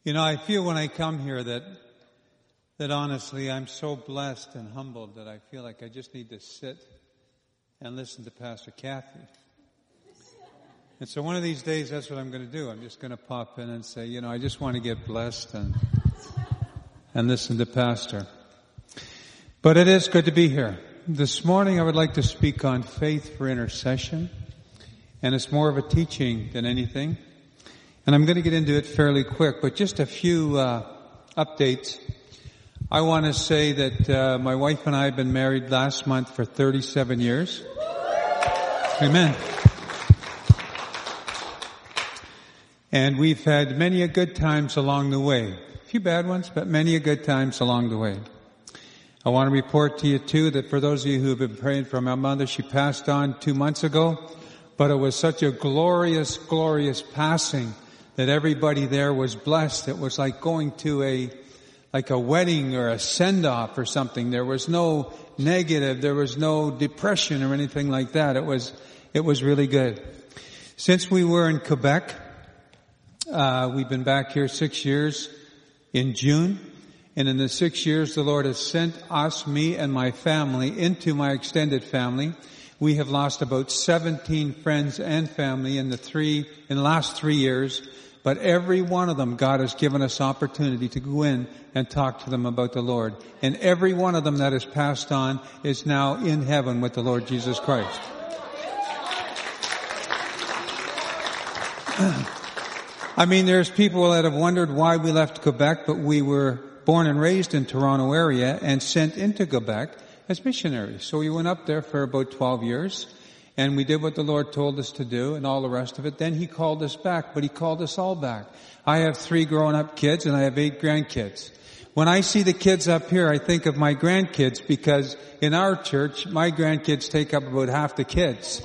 You know, I feel when I come here that honestly I'm so blessed and humbled that I feel like I just need to sit and listen to Pastor Kathy. And so one of these days that's what I'm going to do. I'm just going to pop in and say, you know, I just want to get blessed and listen to Pastor. But it is good to be here. This morning I would like to speak on faith for intercession. And it's more of a teaching than anything. And I'm going to get into it fairly quick, but just a few updates. I want to say that my wife and I have been married last month for 37 years. Amen. And we've had many a good times along the way. A few bad ones, but many a good times along the way. I want to report to you too that for those of you who have been praying for my mother, she passed on 2 months ago, but it was such a glorious, glorious passing that everybody there was blessed. It was like going to a wedding or a send-off or something. There was no negative, there was no depression or anything like that. It was really good. Since we were in Quebec, we've been back here 6 years in June. And in the 6 years, the Lord has sent us, me and my family, into my extended family. We have lost about 17 friends and family in the last 3 years. But every one of them, God has given us opportunity to go in and talk to them about the Lord. And every one of them that has passed on is now in heaven with the Lord Jesus Christ. I mean, there's people that have wondered why we left Quebec, but we were born and raised in Toronto area and sent into Quebec as missionaries. So we went up there for about 12 years. And we did what the Lord told us to do and all the rest of it. Then He called us back, but He called us all back. I have 3 grown-up kids and I have 8 grandkids. When I see the kids up here, I think of my grandkids because in our church, my grandkids take up about half the kids.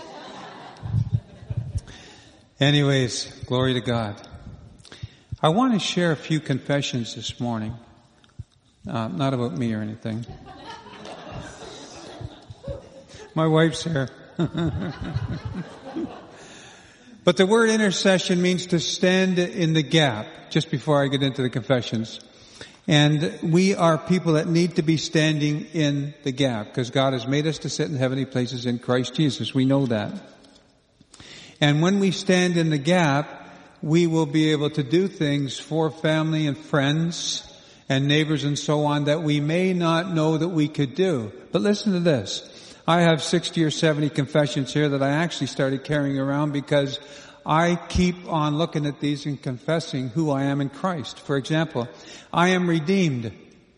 Anyways, glory to God. I want to share a few confessions this morning. Not about me or anything. My wife's here. But the word intercession means to stand in the gap, just before I get into the confessions. And we are people that need to be standing in the gap, because God has made us to sit in heavenly places in Christ Jesus. We know that. And when we stand in the gap, we will be able to do things for family and friends and neighbors and so on that we may not know that we could do. But listen to this. I have 60 or 70 confessions here that I actually started carrying around because I keep on looking at these and confessing who I am in Christ. For example, I am redeemed.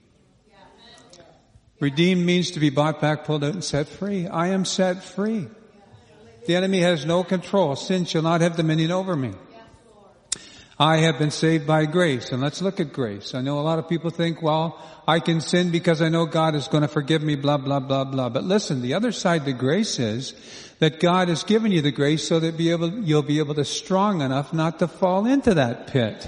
Redeemed means to be bought back, pulled out, and set free. I am set free. The enemy has no control. Sin shall not have dominion over me. I have been saved by grace. And let's look at grace. I know a lot of people think, well, I can sin because I know God is going to forgive me, blah, blah, blah, blah. But listen, the other side to grace is that God has given you the grace so that you'll be able to strong enough not to fall into that pit.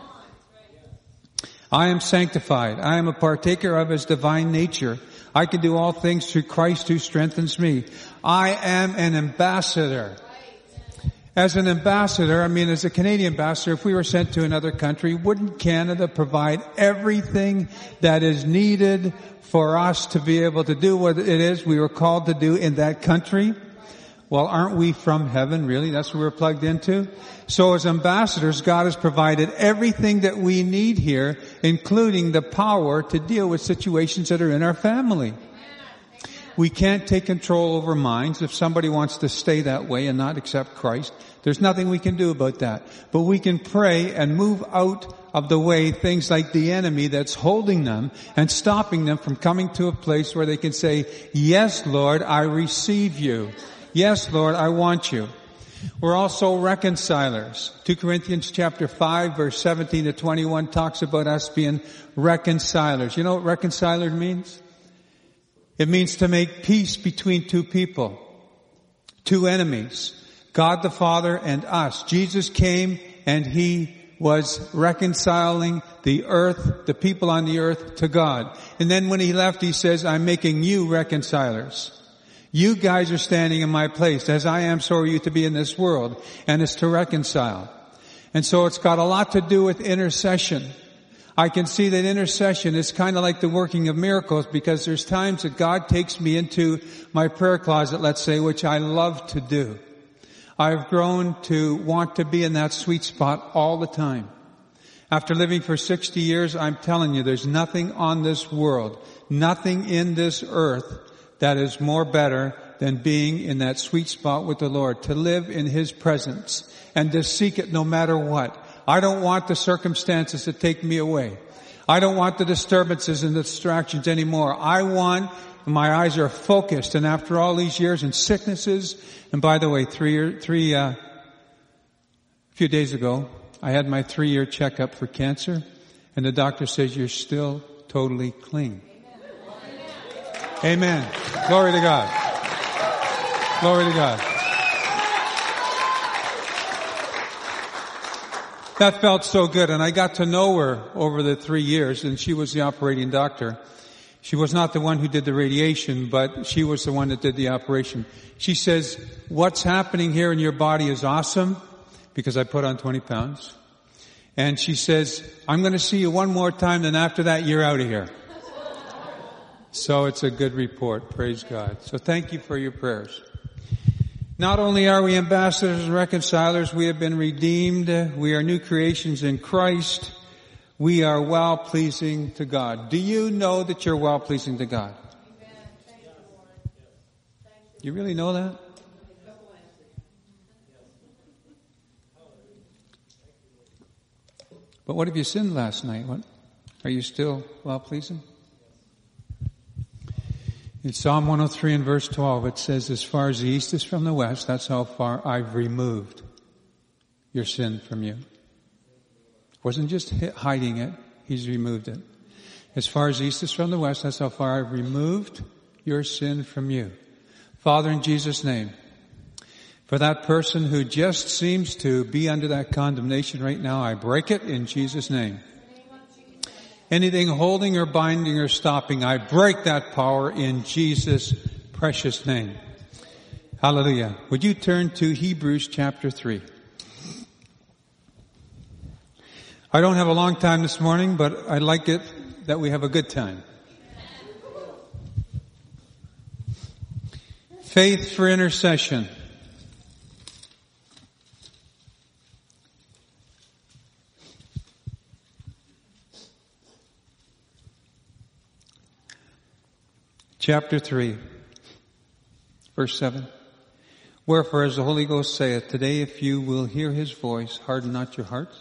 I am sanctified. I am a partaker of His divine nature. I can do all things through Christ who strengthens me. I am an ambassador. As an ambassador, as a Canadian ambassador, if we were sent to another country, wouldn't Canada provide everything that is needed for us to be able to do what it is we were called to do in that country? Well, aren't we from heaven, really? That's what we're plugged into. So as ambassadors, God has provided everything that we need here, including the power to deal with situations that are in our family. We can't take control over minds. If somebody wants to stay that way and not accept Christ, there's nothing we can do about that. But we can pray and move out of the way things like the enemy that's holding them and stopping them from coming to a place where they can say, yes, Lord, I receive you. Yes, Lord, I want you. We're also reconcilers. 2 Corinthians chapter 5, verse 17 to 21 talks about us being reconcilers. You know what reconciler means? It means to make peace between two people, two enemies, God the Father and us. Jesus came and He was reconciling the earth, the people on the earth to God. And then when He left, He says, I'm making you reconcilers. You guys are standing in my place. As I am, so are you to be in this world. And it's to reconcile. And so it's got a lot to do with intercession. I can see that intercession is kind of like the working of miracles, because there's times that God takes me into my prayer closet, let's say, which I love to do. I've grown to want to be in that sweet spot all the time. After living for 60 years, I'm telling you, there's nothing on this world, nothing in this earth that is more better than being in that sweet spot with the Lord, to live in His presence and to seek it no matter what. I don't want the circumstances to take me away. I don't want the disturbances and the distractions anymore. My eyes are focused, and after all these years and sicknesses, and by the way, a few days ago, I had my 3-year checkup for cancer, and the doctor says you're still totally clean. Amen. Glory to God. Glory to God. That felt so good, and I got to know her over the 3 years, and she was the operating doctor. She was not the one who did the radiation, but she was the one that did the operation. She says, what's happening here in your body is awesome, because I put on 20 pounds. And she says, I'm going to see you one more time, then after that you're out of here. So it's a good report. Praise God. So thank you for your prayers. Not only are we ambassadors and reconcilers, we have been redeemed. We are new creations in Christ. We are well-pleasing to God. Do you know that you're well-pleasing to God? You really know that? But what if you sinned last night? What? Are you still well-pleasing? In Psalm 103 and verse 12, it says, as far as the east is from the west, that's how far I've removed your sin from you. It wasn't just hiding it, He's removed it. As far as the east is from the west, that's how far I've removed your sin from you. Father, in Jesus' name, for that person who just seems to be under that condemnation right now, I break it in Jesus' name. Anything holding or binding or stopping, I break that power in Jesus' precious name. Hallelujah. Would you turn to Hebrews chapter 3? I don't have a long time this morning, but I like it that we have a good time. Faith for intercession. Chapter 3, verse 7. Wherefore, as the Holy Ghost saith, today if you will hear His voice, harden not your hearts,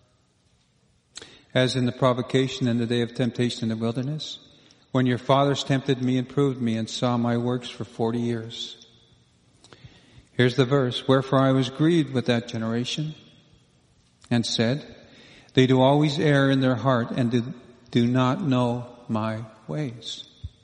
as in the provocation in the day of temptation in the wilderness, when your fathers tempted me and proved me and saw my works for 40 years. Here's the verse. Wherefore I was grieved with that generation and said, they do always err in their heart and do not know my ways.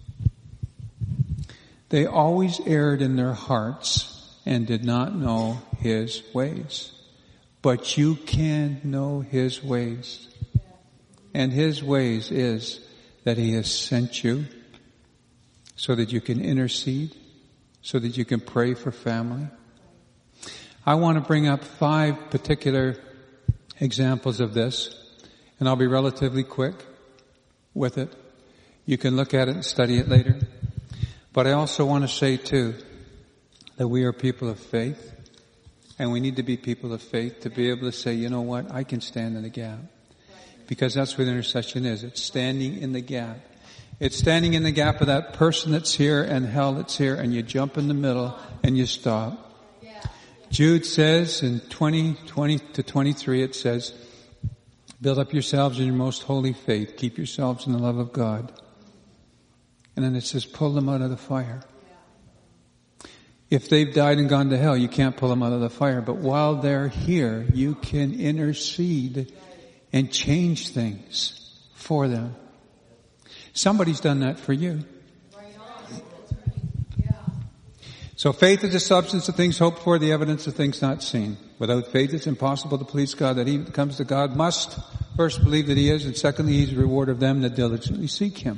They always erred in their hearts and did not know His ways. But you can know His ways. And His ways is that He has sent you so that you can intercede, so that you can pray for family. I want to bring up 5 particular examples of this, and I'll be relatively quick with it. You can look at it and study it later. But I also want to say too that we are people of faith, and we need to be people of faith to be able to say, you know what, I can stand in the gap. Because that's what intercession is. It's standing in the gap. It's standing in the gap of that person that's here and hell that's here, and you jump in the middle and you stop. Jude says in 20 to 23, it says, build up yourselves in your most holy faith. Keep yourselves in the love of God. And then it says, pull them out of the fire. If they've died and gone to hell, you can't pull them out of the fire. But while they're here, you can intercede and change things for them. Somebody's done that for you. So faith is the substance of things hoped for, the evidence of things not seen. Without faith, it's impossible to please God. That he that comes to God must first believe that He is, and secondly, He's a reward of them that diligently seek Him.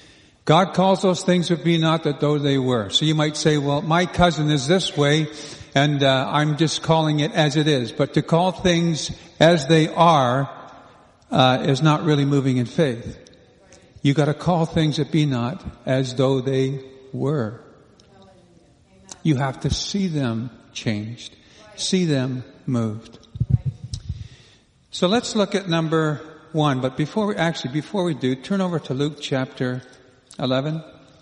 God calls those things that be not that though they were. So you might say, well, my cousin is this way, And I'm just calling it as it is. But to call things as they are is not really moving in faith. You got to call things that be not as though they were. You have to see them changed, see them moved. So let's look at number 1. But before we do, turn over to Luke chapter 11.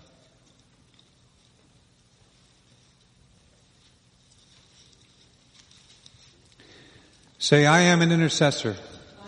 Say, I am an intercessor.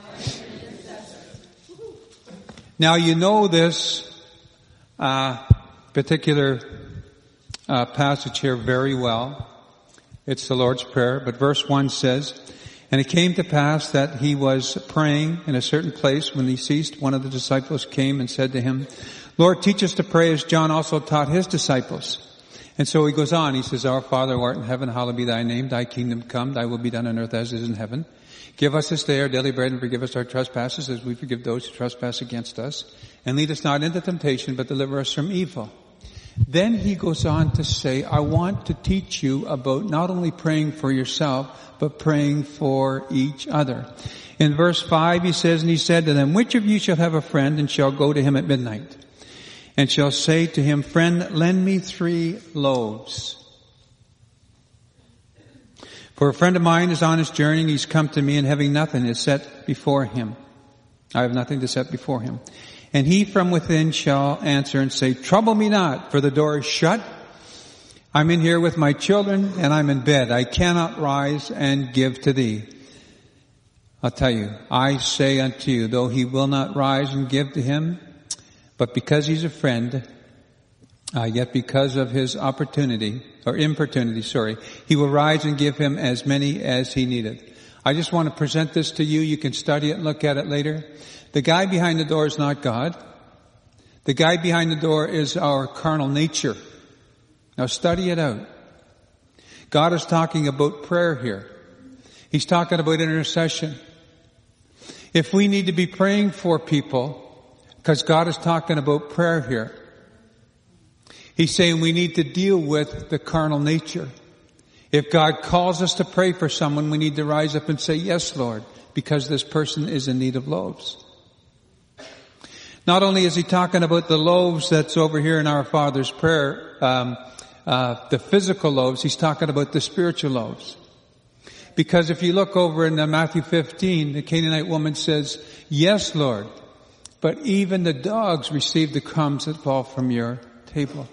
Now you know this particular passage here very well. It's the Lord's Prayer, but verse 1 says, and it came to pass that he was praying in a certain place. When he ceased, one of the disciples came and said to him, Lord, teach us to pray as John also taught his disciples. And so he goes on. He says, Our Father who art in heaven, hallowed be thy name. Thy kingdom come. Thy will be done on earth as it is in heaven. Give us this day our daily bread, and forgive us our trespasses as we forgive those who trespass against us. And lead us not into temptation, but deliver us from evil. Then he goes on to say, I want to teach you about not only praying for yourself, but praying for each other. In verse 5 he says, and he said to them, which of you shall have a friend and shall go to him at midnight, and shall say to him, Friend, lend me 3 loaves. For a friend of mine is on his journey, and he's come to me, and having nothing is set before him. I have nothing to set before him. And he from within shall answer and say, Trouble me not, for the door is shut. I'm in here with my children, and I'm in bed. I cannot rise and give to thee. I'll tell you, I say unto you, though he will not rise and give to him, but because he's a friend, yet because of his importunity, he will rise and give him as many as he needeth. I just want to present this to you. You can study it and look at it later. The guy behind the door is not God. The guy behind the door is our carnal nature. Now study it out. God is talking about prayer here. He's talking about intercession. If we need to be praying for people, because God is talking about prayer here, He's saying we need to deal with the carnal nature. If God calls us to pray for someone, we need to rise up and say, Yes, Lord, because this person is in need of loaves. Not only is he talking about the loaves that's over here in our Father's prayer, the physical loaves, he's talking about the spiritual loaves. Because if you look over in Matthew 15, the Canaanite woman says, Yes, Lord, but even the dogs receive the crumbs that fall from your table.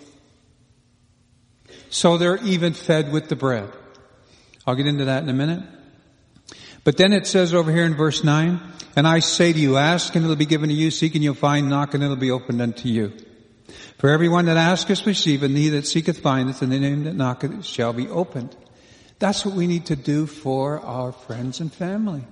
So they're even fed with the bread. I'll get into that in a minute. But then it says over here in verse 9, And I say to you, ask and it'll be given to you, seek and you'll find, knock and it'll be opened unto you. For everyone that asketh receiveth, and he that seeketh findeth, and the name that knocketh shall be opened. That's what we need to do for our friends and family.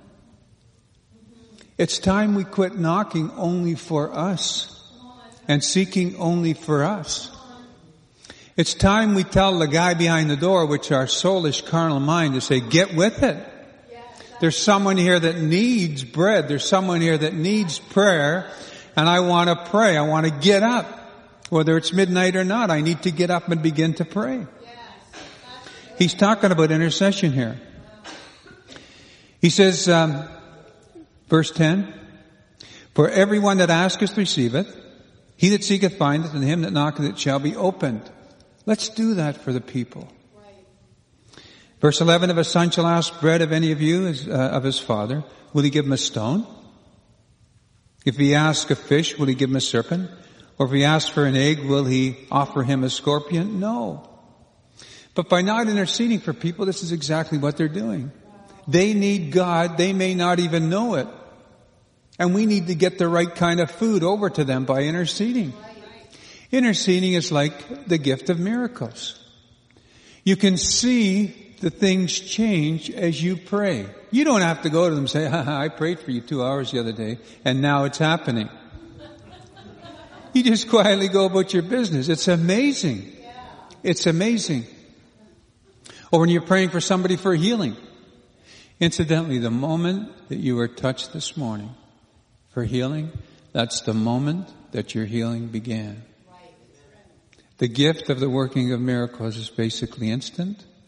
It's time we quit knocking only for us and seeking only for us. It's time we tell the guy behind the door, which our soulish carnal mind, to say, get with it. There's someone here that needs bread. There's someone here that needs prayer. And I want to pray. I want to get up. Whether it's midnight or not, I need to get up and begin to pray. He's talking about intercession here. He says, verse 10, For everyone that asketh receiveth, he that seeketh findeth, and him that knocketh it shall be opened. Let's do that for the people. Right. Verse 11, If a son shall ask bread of any of you, of his father, will he give him a stone? If he ask a fish, will he give him a serpent? Or if he asks for an egg, will he offer him a scorpion? No. But by not interceding for people, this is exactly what they're doing. They need God. They may not even know it. And we need to get the right kind of food over to them by interceding. Interceding is like the gift of miracles. You can see the things change as you pray. You don't have to go to them and say, I prayed for you 2 hours the other day, and now it's happening. You just quietly go about your business. It's amazing. It's amazing. Or when you're praying for somebody for healing. Incidentally, the moment that you were touched this morning for healing, that's the moment that your healing began. The gift of the working of miracles is basically instant,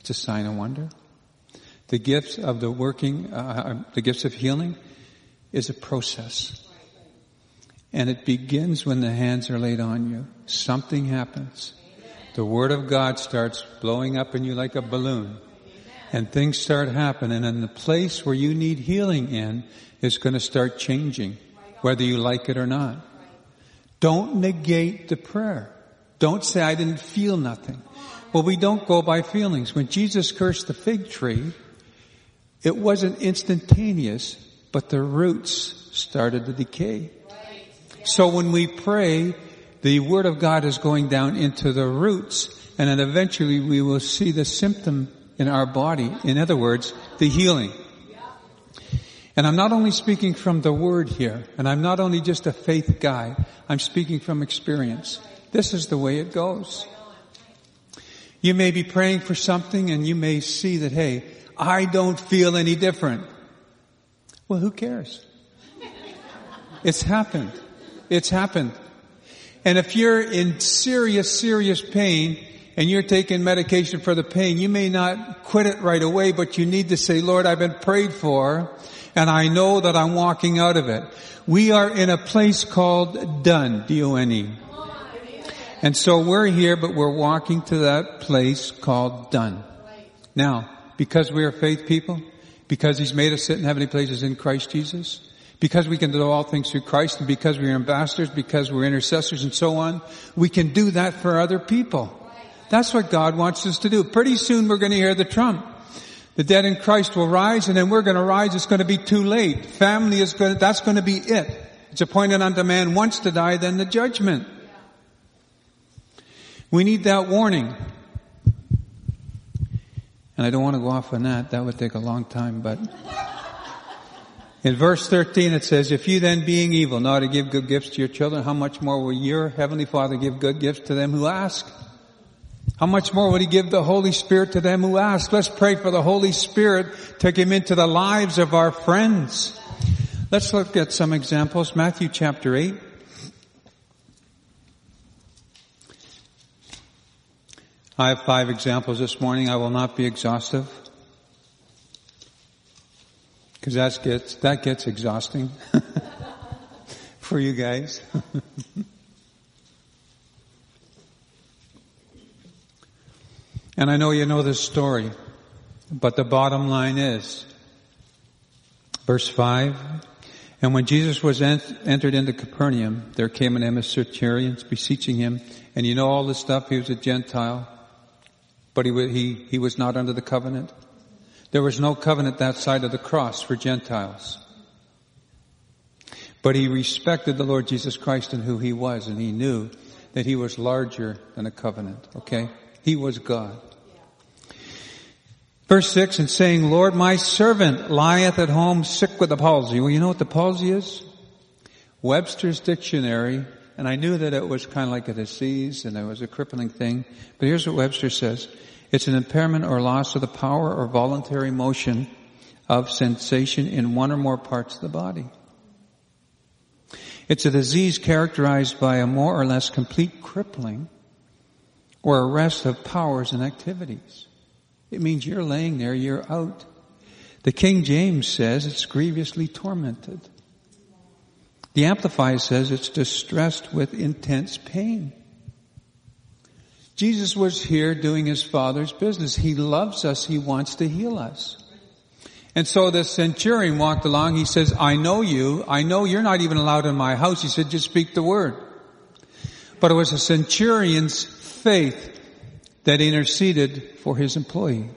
It's a sign of wonder. The gifts of the gifts of healing is a process. And it begins when the hands are laid on you. Something happens. The Word of God starts blowing up in you like a balloon. And things start happening. And the place where you need healing in is going to start changing, whether you like it or not. Don't negate the prayer. Don't say, I didn't feel nothing. Well, we don't go by feelings. When Jesus cursed the fig tree, it wasn't instantaneous, but the roots started to decay. So when we pray, the Word of God is going down into the roots, and then eventually we will see the symptom in our body. In other words, the healing. And I'm not only speaking from the Word here, and I'm not only just a faith guy, I'm speaking from experience. This is the way it goes. You may be praying for something and you may see that, hey, I don't feel any different. Well, who cares? It's happened. It's happened. And if you're in serious pain and you're taking medication for the pain, you may not quit it right away, but you need to say, Lord, I've been prayed for and I know that I'm walking out of it. We are in a place called done, D-O-N-E. And so we're here, but we're walking to that place called done. Now, because we are faith people, because He's made us sit in heavenly places in Christ Jesus, because we can do all things through Christ, and because we're ambassadors, because we're intercessors and so on, we can do that for other people. That's what God wants us to do. Pretty soon we're going to hear the trump. The dead in Christ will rise, and then we're going to rise. It's going to be too late. Family that's going to be it. It's appointed unto man once to die, then the judgment. We need that warning. And I don't want to go off on that. That would take a long time, but in verse 13 it says, if you then being evil know how to give good gifts to your children, how much more will your heavenly Father give good gifts to them who ask? How much more would He give the Holy Spirit to them who ask? Let's pray for the Holy Spirit to come into the lives of our friends. Let's look at some examples. Matthew chapter 8. I have 5 examples this morning. I will not be exhaustive, because that gets exhausting for you guys. And I know you know this story, but the bottom line is, verse 5, and when Jesus was entered into Capernaum, there came an emissary centurion beseeching Him, and you know all this stuff. He was a Gentile, but he was not under the covenant. There was no covenant that side of the cross for Gentiles. But he respected the Lord Jesus Christ and who He was, and he knew that He was larger than a covenant, okay? He was God. Verse 6, and saying, Lord, my servant lieth at home sick with the palsy. Well, you know what the palsy is? Webster's dictionary, and I knew that it was kind of like a disease and it was a crippling thing, but here's what Webster says. It's an impairment or loss of the power or voluntary motion of sensation in one or more parts of the body. It's a disease characterized by a more or less complete crippling or arrest of powers and activities. It means you're laying there, you're out. The King James says it's grievously tormented. The Amplified says it's distressed with intense pain. Jesus was here doing His Father's business. He loves us. He wants to heal us. And so the centurion walked along. He says, I know you. I know you're not even allowed in my house. He said, just speak the word. But it was a centurion's faith that interceded for his employee.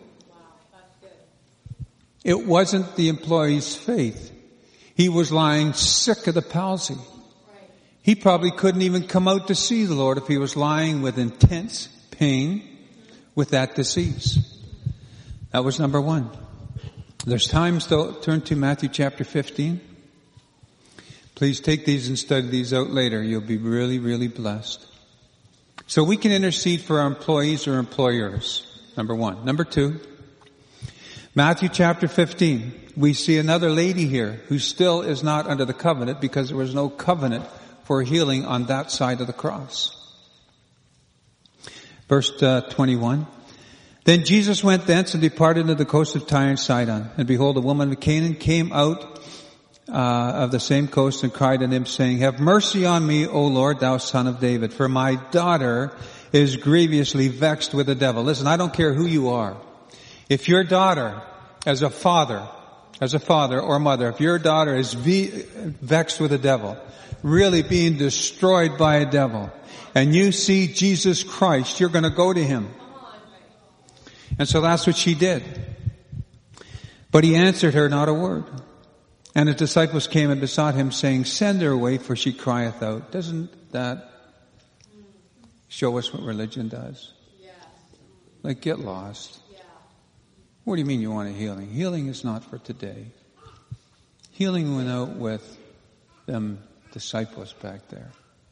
It wasn't the employee's faith. He was lying sick of the palsy. He probably couldn't even come out to see the Lord if he was lying with intense pain with that disease. That was number 1. There's times, though, turn to Matthew chapter 15. Please take these and study these out later. You'll be really, really blessed. So we can intercede for our employees or employers, number 1. Number 2, Matthew chapter 15. We see another lady here who still is not under the covenant because there was no covenant for healing on that side of the cross. Verse 21. Then Jesus went thence and departed into the coast of Tyre and Sidon. And behold, a woman of Canaan came out of the same coast and cried unto him, saying, Have mercy on me, O Lord, thou son of David, for my daughter is grievously vexed with the devil. Listen, I don't care who you are. If your daughter, as a father or mother, if your daughter is vexed with the devil, really being destroyed by a devil, and you see Jesus Christ, you're going to go to him. And so that's what she did. But he answered her not a word. And his disciples came and besought him, saying, Send her away, for she crieth out. Doesn't that show us what religion does? Yeah. Like, get lost. Yeah. What do you mean you want a healing? Healing is not for today. Healing went out with them disciples back there.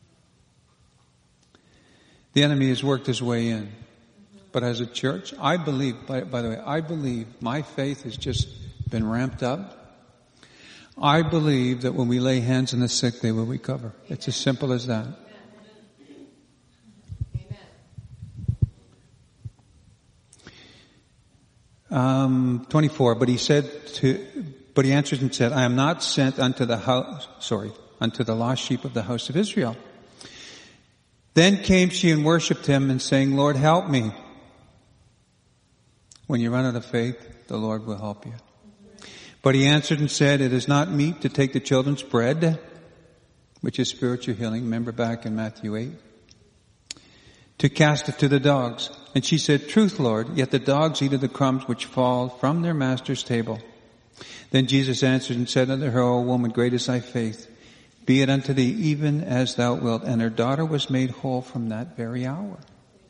The enemy has worked his way in. But as a church, I believe, by the way, I believe my faith has just been ramped up. I believe that when we lay hands on the sick, they will recover. It's as simple as that. Amen. 24, but he answered and said, I am not sent unto the lost sheep of the house of Israel. Then came she and worshipped him and saying, Lord, help me. When you run out of faith, the Lord will help you. But he answered and said, It is not meet to take the children's bread, which is spiritual healing. Remember back in Matthew 8? To cast it to the dogs. And she said, Truth, Lord, yet the dogs eat of the crumbs which fall from their master's table. Then Jesus answered and said unto her, O woman, great is thy faith. Be it unto thee even as thou wilt. And her daughter was made whole from that very hour.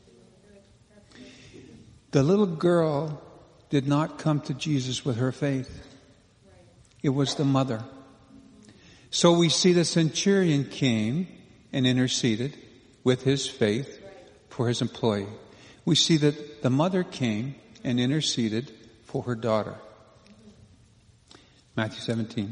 The little girl did not come to Jesus with her faith. It was the mother. So we see the centurion came and interceded with his faith for his employee. We see that the mother came and interceded for her daughter. Matthew 17.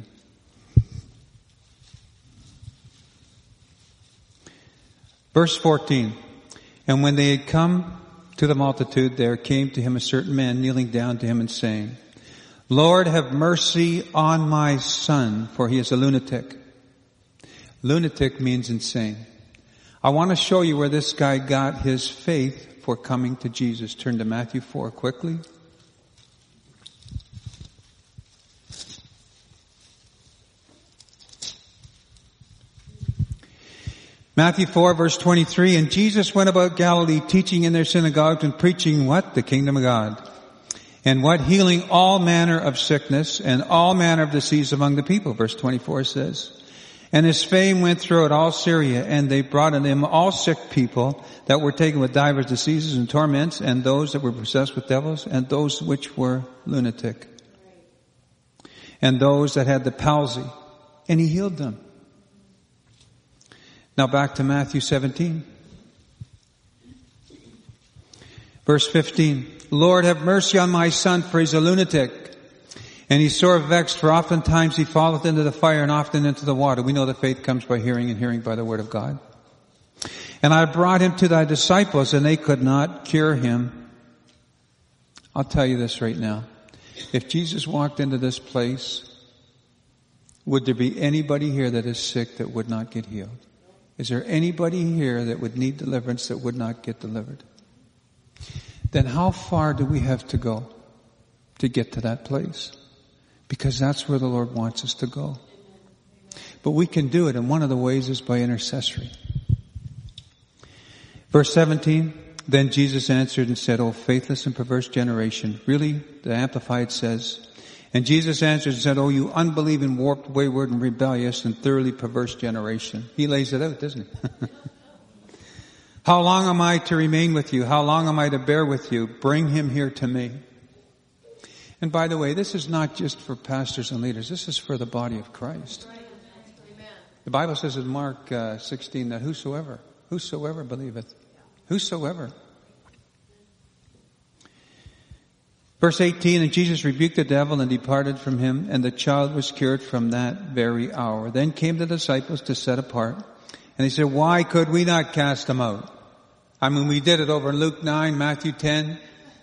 Verse 14. And when they had come to the multitude, there came to him a certain man kneeling down to him and saying, Lord, have mercy on my son, for he is a lunatic. Lunatic means insane. I want to show you where this guy got his faith for coming to Jesus. Turn to Matthew 4 quickly. Matthew 4 verse 23, and Jesus went about Galilee teaching in their synagogues and preaching what? The kingdom of God. And what? Healing all manner of sickness and all manner of disease among the people. Verse 24 says, and his fame went throughout all Syria, and they brought unto him all sick people that were taken with divers diseases and torments, and those that were possessed with devils, and those which were lunatic, and those that had the palsy, and he healed them. Now back to Matthew 17. Verse 15. Lord, have mercy on my son, for he's a lunatic. And he's sore vexed, for oftentimes he falleth into the fire and often into the water. We know that faith comes by hearing, and hearing by the word of God. And I brought him to thy disciples, and they could not cure him. I'll tell you this right now. If Jesus walked into this place, would there be anybody here that is sick that would not get healed? Is there anybody here that would need deliverance that would not get delivered? Then how far do we have to go to get to that place? Because that's where the Lord wants us to go. But we can do it, and one of the ways is by intercessory. Verse 17, then Jesus answered and said, O faithless and perverse generation. Really, the Amplified says, and Jesus answered and said, O you unbelieving, warped, wayward, and rebellious, and thoroughly perverse generation. He lays it out, doesn't he? How long am I to remain with you? How long am I to bear with you? Bring him here to me. And by the way, this is not just for pastors and leaders. This is for the body of Christ. The Bible says in Mark 16 that whosoever believeth, whosoever. Verse 18, and Jesus rebuked the devil and departed from him, and the child was cured from that very hour. Then came the disciples to set apart, and he said, why could we not cast him out? I mean, we did it over in Luke 9, Matthew 10.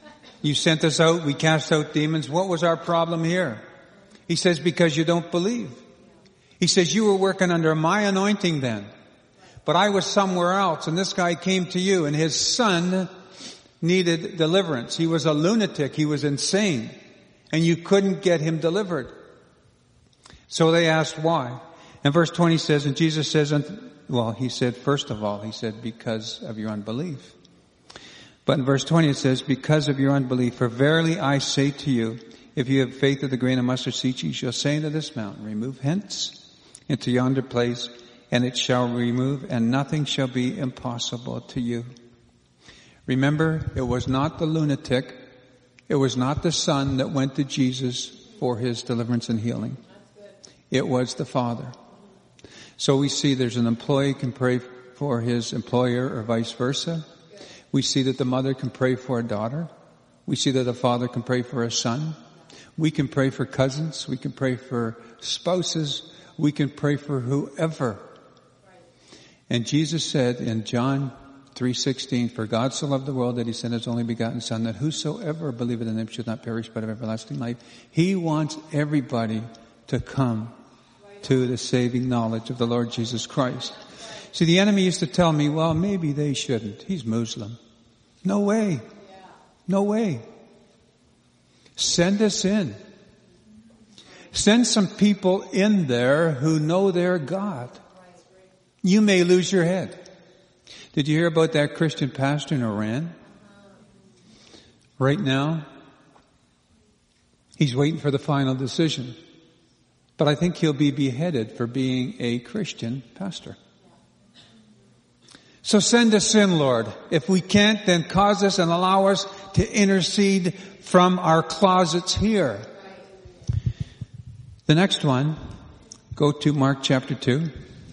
You sent us out, we cast out demons. What was our problem here? He says, because you don't believe. He says, you were working under my anointing then. But I was somewhere else, and this guy came to you, and his son needed deliverance. He was a lunatic. He was insane. And you couldn't get him delivered. So they asked why. And verse 20 says, and Jesus says, he said, first of all, he said, because of your unbelief. But in verse 20 it says, because of your unbelief, for verily I say to you, if you have faith of the grain of mustard seed, you shall say to this mountain, remove hence into yonder place, and it shall remove, and nothing shall be impossible to you. Remember, it was not the lunatic, it was not the son that went to Jesus for his deliverance and healing. It was the Father. So we see there's an employee can pray for his employer or vice versa. We see that the mother can pray for a daughter. We see that the father can pray for a son. We can pray for cousins. We can pray for spouses. We can pray for whoever. And Jesus said in John 3:16, for God so loved the world that he sent his only begotten Son, that whosoever believeth in him should not perish but have everlasting life. He wants everybody to come to the saving knowledge of the Lord Jesus Christ. See, the enemy used to tell me, well, maybe they shouldn't. He's Muslim. No way. No way. Send us in. Send some people in there who know their God. You may lose your head. Did you hear about that Christian pastor in Iran? Right now, he's waiting for the final decision. But I think he'll be beheaded for being a Christian pastor. So send us in, Lord. If we can't, then cause us and allow us to intercede from our closets here. The next one, go to Mark chapter 2.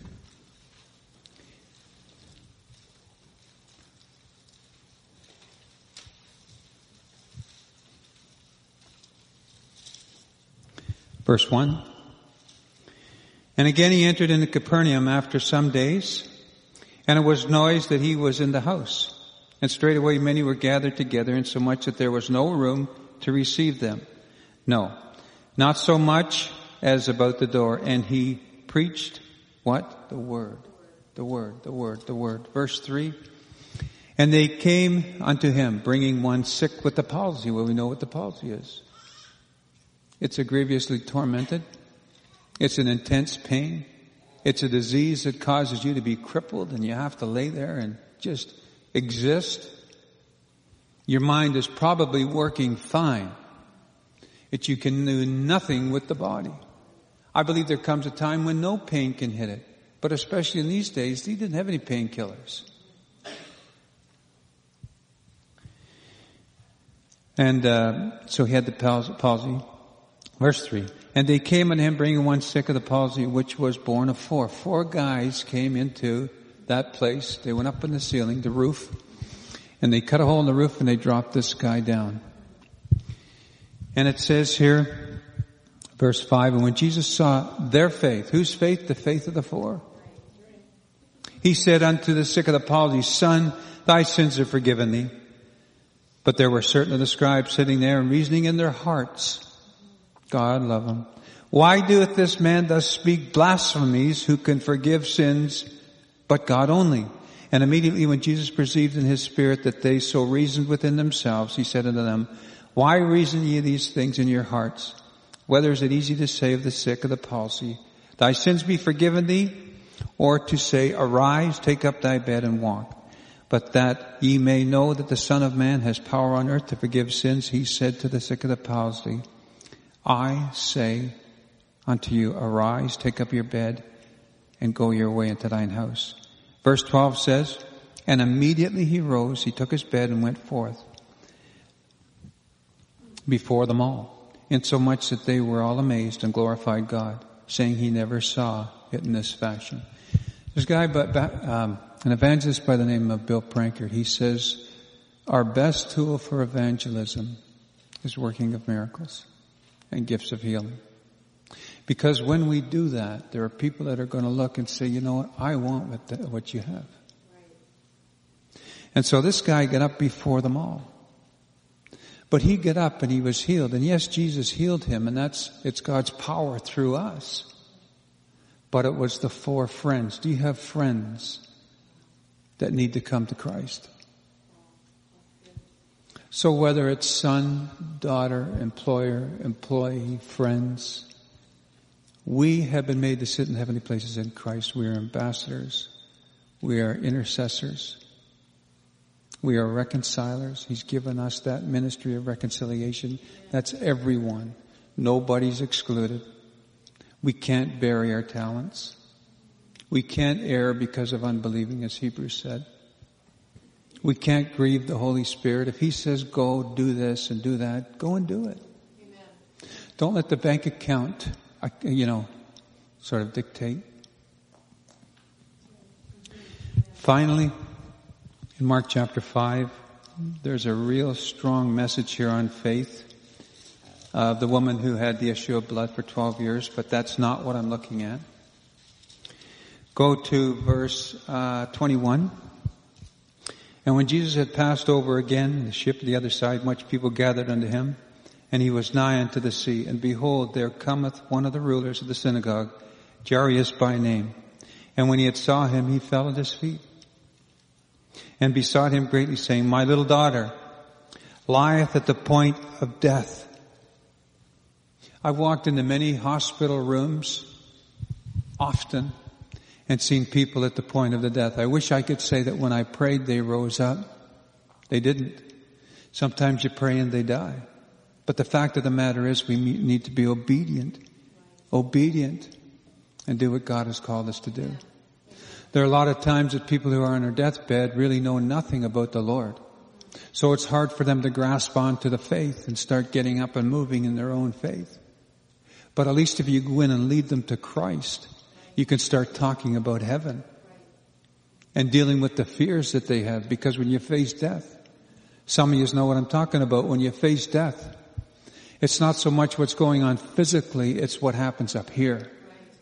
Verse 1. And again he entered into Capernaum after some days, and it was noised that he was in the house. And straightway many were gathered together, insomuch that there was no room to receive them. No, not so much as about the door. And he preached what? The word. The word, the word, the word. Verse 3. And they came unto him, bringing one sick with the palsy. Well, we know what the palsy is. It's a grievously tormented. It's an intense pain. It's a disease that causes you to be crippled and you have to lay there and just exist. Your mind is probably working fine. But you can do nothing with the body. I believe there comes a time when no pain can hit it. But especially in these days, he didn't have any painkillers. And so he had the palsy. Verse 3. And they came unto him, bringing one sick of the palsy, which was born of four. 4 guys came into that place. They went up in the ceiling, the roof, and they cut a hole in the roof and they dropped this guy down. And it says here, verse 5, and when Jesus saw their faith, whose faith? The faith of the 4. He said unto the sick of the palsy, Son, thy sins are forgiven thee. But there were certain of the scribes sitting there and reasoning in their hearts, God love him, why doeth this man thus speak blasphemies, who can forgive sins but God only? And immediately when Jesus perceived in his spirit that they so reasoned within themselves, he said unto them, why reason ye these things in your hearts? Whether is it easy to say of the sick of the palsy, thy sins be forgiven thee, or to say, arise, take up thy bed and walk? But that ye may know that the Son of Man has power on earth to forgive sins, he said to the sick of the palsy, I say unto you, arise, take up your bed, and go your way into thine house. Verse 12 says, and immediately he rose, he took his bed and went forth before them all, insomuch that they were all amazed and glorified God, saying he never saw it in this fashion. This guy, an evangelist by the name of Bill Prankard, he says, our best tool for evangelism is working of miracles and gifts of healing. Because when we do that, there are people that are going to look and say, you know what, I want what you have. Right. And so this guy got up before them all. But he got up and he was healed. And yes, Jesus healed him, and it's God's power through us. But it was the 4 friends. Do you have friends that need to come to Christ? So whether it's son, daughter, employer, employee, friends, we have been made to sit in heavenly places in Christ. We are ambassadors. We are intercessors. We are reconcilers. He's given us that ministry of reconciliation. That's everyone. Nobody's excluded. We can't bury our talents. We can't err because of unbelieving, as Hebrews said. We can't grieve the Holy Spirit. If He says, go do this and do that, go and do it. Amen. Don't let the bank account, sort of dictate. Finally, in Mark chapter 5, there's a real strong message here on faith. The woman who had the issue of blood for 12 years, but that's not what I'm looking at. Go to verse 21. And when Jesus had passed over again in the ship to the other side, much people gathered unto him, and he was nigh unto the sea. And behold, there cometh one of the rulers of the synagogue, Jairus by name. And when he had saw him, he fell at his feet, and besought him greatly, saying, My little daughter lieth at the point of death. I've walked into many hospital rooms, often, and seen people at the point of the death. I wish I could say that when I prayed they rose up. They didn't. Sometimes you pray and they die. But the fact of the matter is we need to be obedient, and do what God has called us to do. There are a lot of times that people who are on their deathbed really know nothing about the Lord. So it's hard for them to grasp onto the faith and start getting up and moving in their own faith. But at least if you go in and lead them to Christ, you can start talking about heaven and dealing with the fears that they have. Because when you face death, some of you know what I'm talking about. When you face death, it's not so much what's going on physically, it's what happens up here.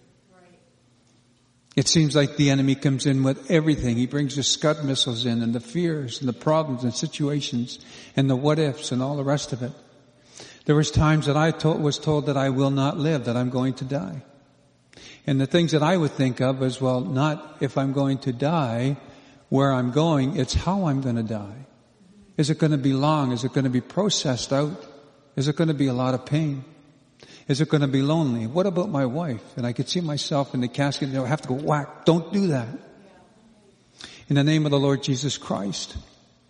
It seems like the enemy comes in with everything. He brings the Scud missiles in, and the fears and the problems and situations and the what ifs and all the rest of it. There was times that I was told that I will not live, that I'm going to die. And the things that I would think of as, well, not if I'm going to die, where I'm going, it's how I'm going to die. Is it going to be long? Is it going to be processed out? Is it going to be a lot of pain? Is it going to be lonely? What about my wife? And I could see myself in the casket, I have to go whack. Don't do that. In the name of the Lord Jesus Christ.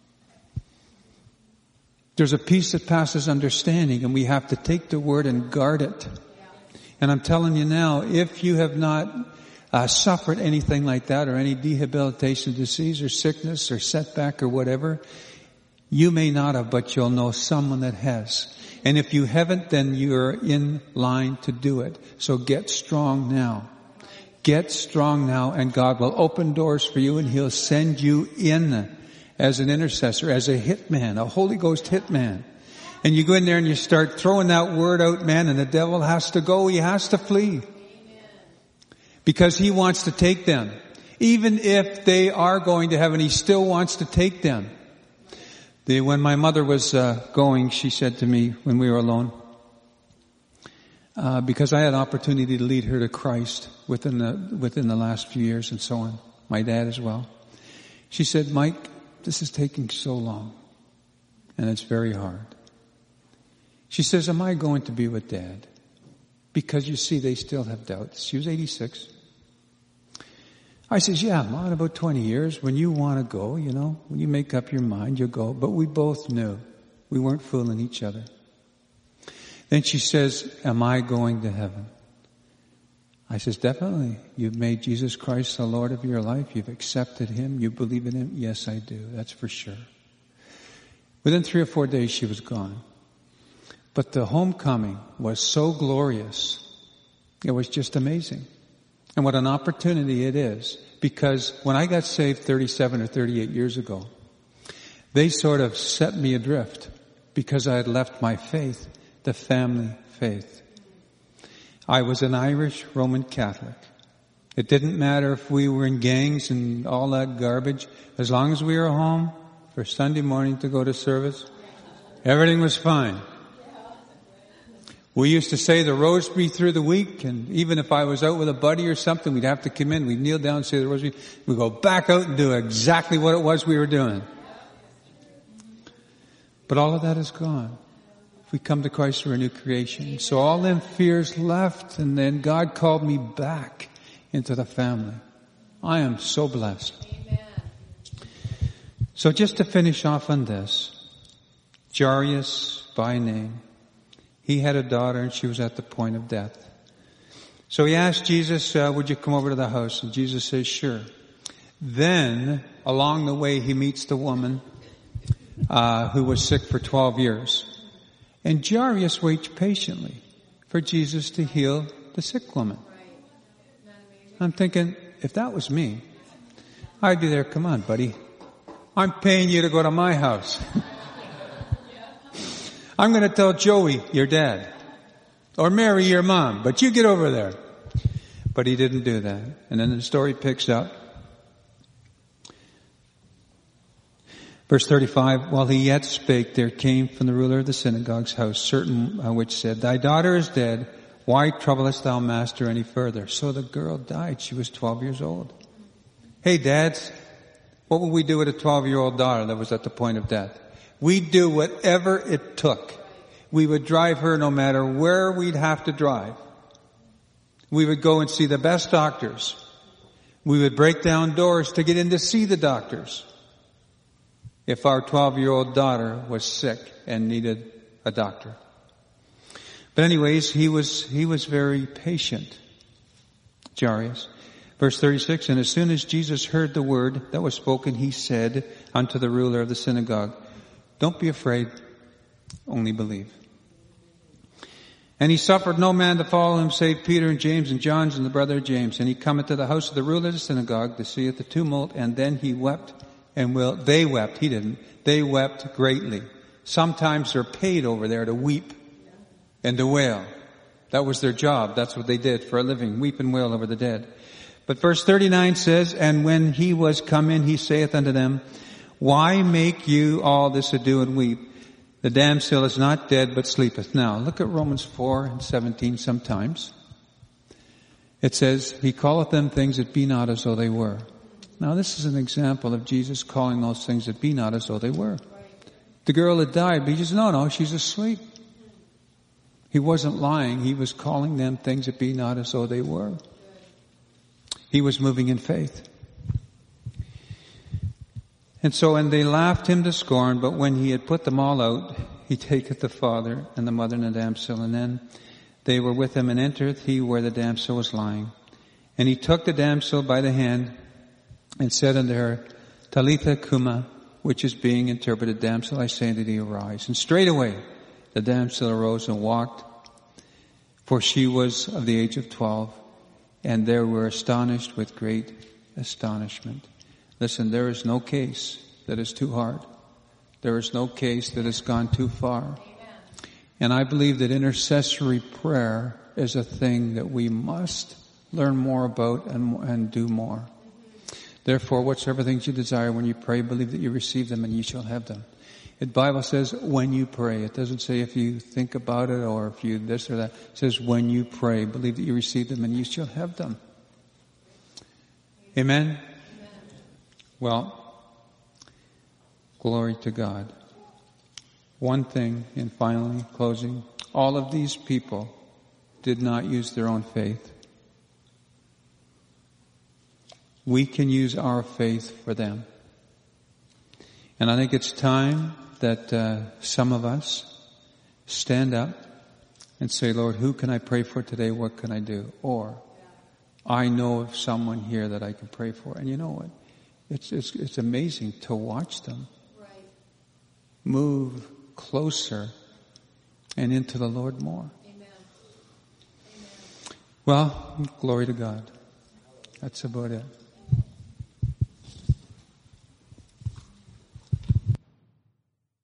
There's a peace that passes understanding, and we have to take the word and guard it. And I'm telling you now, if you have not suffered anything like that, or any debilitation, disease, or sickness, or setback, or whatever, you may not have, but you'll know someone that has. And if you haven't, then you're in line to do it. So get strong now. Get strong now, and God will open doors for you, and He'll send you in as an intercessor, as a hitman, a Holy Ghost hitman. And you go in there and you start throwing that word out, man, and the devil has to go. He has to flee. Because he wants to take them. Even if they are going to heaven, he still wants to take them. When my mother was going, she said to me when we were alone, because I had an opportunity to lead her to Christ within the last few years and so on, my dad as well. She said, Mike, this is taking so long, and it's very hard. She says, am I going to be with Dad? Because you see, they still have doubts. She was 86. I says, yeah, Ma, in about 20 years, when you want to go, when you make up your mind, you'll go. But we both knew we weren't fooling each other. Then she says, am I going to heaven? I says, definitely. You've made Jesus Christ the Lord of your life. You've accepted Him. You believe in Him. Yes, I do. That's for sure. Within 3 or 4 days, she was gone. But the homecoming was so glorious. It was just amazing. And what an opportunity it is. Because when I got saved 37 or 38 years ago, they sort of set me adrift because I had left my faith, the family faith. I was an Irish Roman Catholic. It didn't matter if we were in gangs and all that garbage. As long as we were home for Sunday morning to go to service, Everything was fine. We used to say the rosary through the week, and even if I was out with a buddy or something, we'd have to come in, we'd kneel down and say the rosary. We'd go back out and do exactly what it was we were doing. But all of that is gone. If we come to Christ, we're a new creation. So all them fears left, and then God called me back into the family. I am so blessed. Amen. So just to finish off on this, Jairus by name, he had a daughter and she was at the point of death. So he asked Jesus, would you come over to the house? And Jesus says, sure. Then, along the way, he meets the woman who was sick for 12 years. And Jairus waits patiently for Jesus to heal the sick woman. I'm thinking, if that was me, I'd be there, come on, buddy. I'm paying you to go to my house. I'm going to tell Joey, your dad, or Mary, your mom, but you get over there. But he didn't do that. And then the story picks up. Verse 35, while he yet spake, there came from the ruler of the synagogue's house certain which said, thy daughter is dead. Why troublest thou master any further? So the girl died. She was 12 years old. Hey, dads, what would we do with a 12-year-old daughter that was at the point of death? We'd do whatever it took. We would drive her no matter where we'd have to drive. We would go and see the best doctors. We would break down doors to get in to see the doctors. If our 12-year-old daughter was sick and needed a doctor. But anyways, he was very patient. Jairus. Verse 36, and as soon as Jesus heard the word that was spoken, he said unto the ruler of the synagogue, don't be afraid, only believe. And he suffered no man to follow him save Peter and James and John and the brother of James. And he cometh to the house of the ruler of the synagogue to see the tumult, and then he wept they wept, he didn't, they wept greatly. Sometimes they're paid over there to weep and to wail. That was their job. That's what they did for a living, weep and wail over the dead. But verse 39 says, and when he was come in, he saith unto them, why make you all this ado and weep? The damsel is not dead, but sleepeth. Now, look at Romans 4:17 sometimes. It says, he calleth them things that be not as though they were. Now, this is an example of Jesus calling those things that be not as though they were. The girl had died, but he says, no, she's asleep. He wasn't lying. He was calling them things that be not as though they were. He was moving in faith. And so, and they laughed him to scorn, but when he had put them all out, he taketh the father and the mother and the damsel, and then they were with him, and entereth he where the damsel was lying. And he took the damsel by the hand, and said unto her, Talitha cuma, which is being interpreted, damsel, I say unto thee, arise. And straightway the damsel arose and walked, for she was of the age of 12, and they were astonished with great astonishment. Listen, there is no case that is too hard. There is no case that has gone too far. Amen. And I believe that intercessory prayer is a thing that we must learn more about and do more. Therefore, whatsoever things you desire when you pray, believe that you receive them and you shall have them. The Bible says when you pray. It doesn't say if you think about it or if you this or that. It says when you pray, believe that you receive them and you shall have them. Amen? Well, glory to God. One thing, and finally, closing, all of these people did not use their own faith. We can use our faith for them. And I think it's time that some of us stand up and say, Lord, who can I pray for today? What can I do? Or, I know of someone here that I can pray for. And you know what? It's amazing to watch them move closer and into the Lord more. Amen. Well, glory to God. That's about it.